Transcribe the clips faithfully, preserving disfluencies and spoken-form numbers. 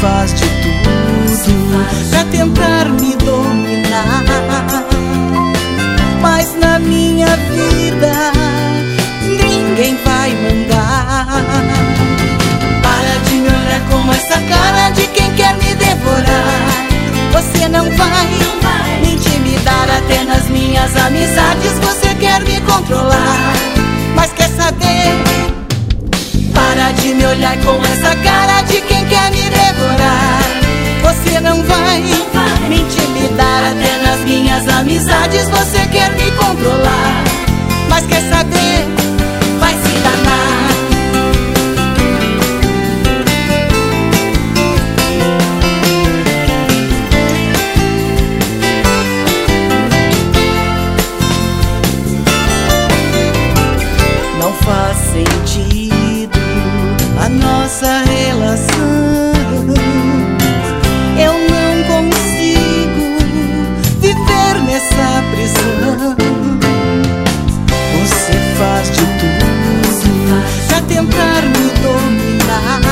faz de tudo pra tentar me dominar, mas na minha vida ninguém vai mandar. Para de me olhar com essa cara de quem quer me devorar. Você não vai me intimidar, até nas minhas amizades você quer me controlar. Mas quer saber? Para de me olhar com essa cara de quem quer me devorar. Você não vai me intimidar, até nas minhas amizades você quer me controlar. Mas quer saber? Vai se danar. Não faz sentido a nossa relação. Eu não consigo viver nessa prisão. Você faz de tudo pra tentar me dominar,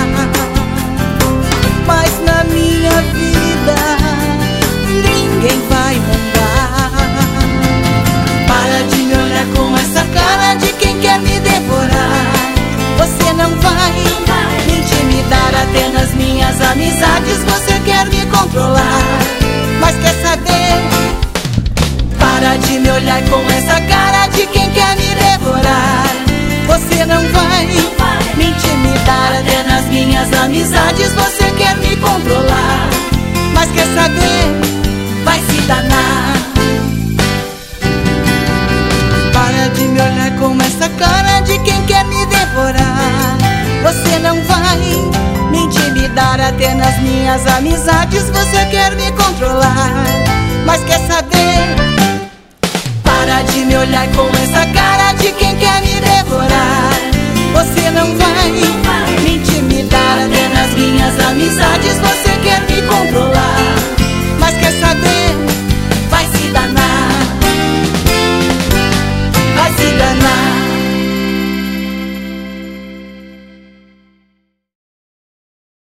mas na minha vida ninguém vai mandar. Para de me olhar com essa cara de quem quer me devorar. Você não vai me intimidar, até nas minhas amizades você quer me controlar. Mas quer saber? Para de me olhar com essa cara de quem quer me devorar. Você não vai me intimidar, até nas minhas amizades você quer me controlar. Mas quer saber? Vai se danar. Para de me olhar com essa cara de quem quer me devorar. Você não vai me intimidar, até nas minhas amizades você quer me controlar. Mas quer saber? Para de me olhar com essa cara de quem quer me devorar. Você não vai me intimidar,